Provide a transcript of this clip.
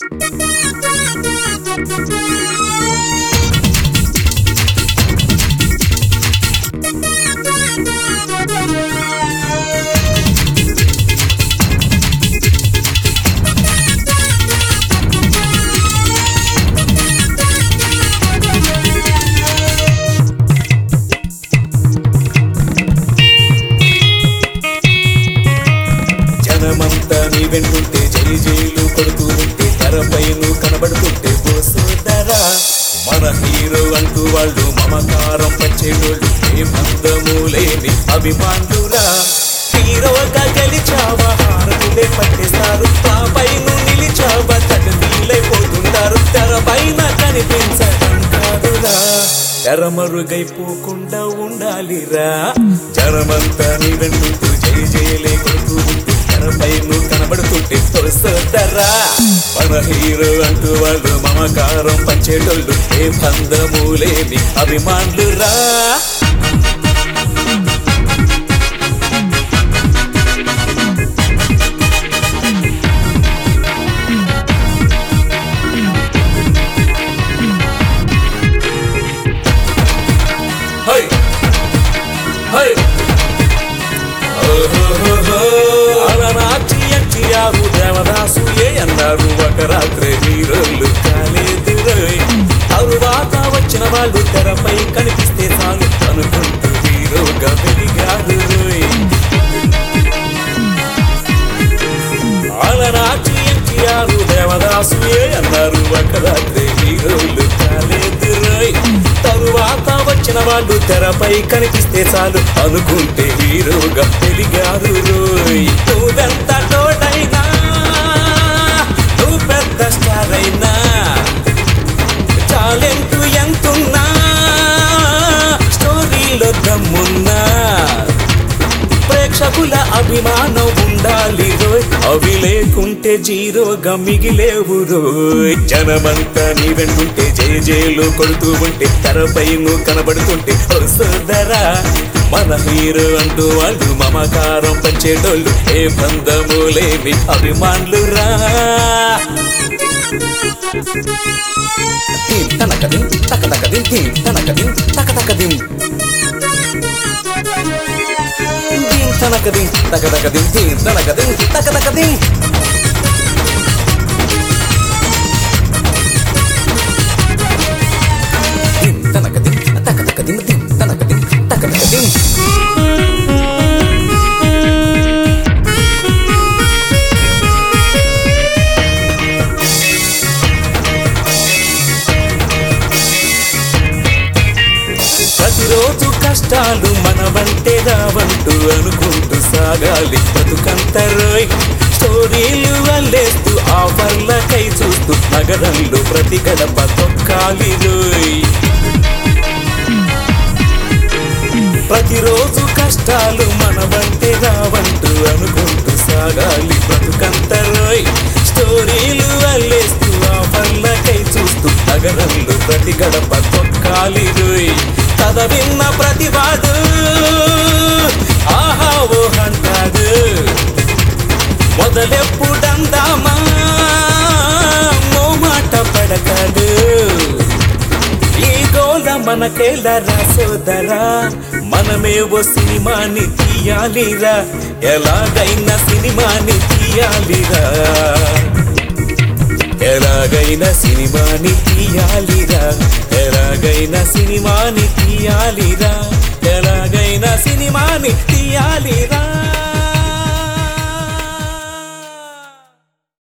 జనమంతా నీ వెంటుంటే జై జైలు కొడుతూ ఉంటే తెరపైను కనబడుతుంటే ఓ సోదరా మన హీరో అంటూ వాళ్ళు మమకారం పంచేటోళ్ళు ఏ బంధము లేని అభిమానురా హీరోగా గెలిచావా హారతులే పట్టేస్తారు పైను నిలిచావా తటనీలైపోతుంటారు తెరపైన కనిపించడం కాదురా తెరమరుగైపోకుండా ఉండాలిరా జనమంతా నీ వెంటుంటూ జై జైలే కొడుతూ ఉంటే తెరపైను కనబడుతుంటే తోస్తారా మన హీరో అంటూ వాళ్ళు మమకారం పంచేటోళ్ళు ఏ బంధము లేని అభిమానులురా దేవదాసు ఏ అన్నారు ఒక రాత్రి హీరోలు కాలేదు తరువాత వచ్చిన వాళ్ళు తెరపై కనిపిస్తే చాలు అనుకుంటూ హీరోగా వెలిగారు అలనాటి ఎన్టీఆర్ దేవదాసు ఏ అన్నారు ఒక రాత్రి హీరోలు కాలేదు తరువాత వచ్చిన వాళ్ళు తెరపై కనిపిస్తే చాలు అనుకుంటే హీరోగా వెలిగారు నువ్వెంత తోడైనా నువ్వు పెద్ద స్టార్ అయినా టాలెంట్ ఎంతున్నా స్టోరీలో దమ్మున్నా ప్రేక్షకుల అభిమానం ఉండాలి రోయ్ అవి లేకుంటే జీరోగా మిగిలేవు రోయ్ జనమంతా నీ వెంటుంటే జై జైలు కొడుతూ ఉంటే తెరపై నువ్వు కనబడుతుంటే ఓ సోదరా మన హీరో అంటూ వాళ్ళు మమకారం పంచేటోళ్ళు ఏ బంధము లేని అభిమానులురా తనకదిం తకతకదిం తనకదిం తకతకదిం తనకదిం తకతకదిం తనకదిం తకతకదిం తనకదిం తకతకదిం తనకదిం తకతకదిం ప్రతిరోజు కష్టాలు మనవంటే రావంటూ అనుకుంటూ సాగాలి బతుకంతరోయ్ స్టోరీలు వల్లేస్తూ ఆఫర్లకై చూస్తూ నగరంలో ప్రతి గడప తొక్కాలి రోయ్ ప్రతిరోజు కష్టాలు మనవంటే రావంటూ అనుకుంటూ సాగాలి బతుకంతరోయ్ స్టోరీలు వల్లేస్తూ ఆఫర్లకై చూస్తూ నగరంలో ప్రతి గడప తొక్కాలి రోయ్ కథ విన్న ప్రతివాడు ఆహా ఓ అంటాడు మొదలెప్పుడందామా మో మాట పడతాడు ఈ గోల మనకేలరా సోదరా మనమే ఓ సినిమాని తీయాలిరా ఎలాగైనా సినిమాని తీయాలిరా ఎలాగైనా సినిమాని తీయాలిరా ఎలాగైనా సినిమాని తీయాలిరా ఎలాగైనా సినిమాని తీయాలిరా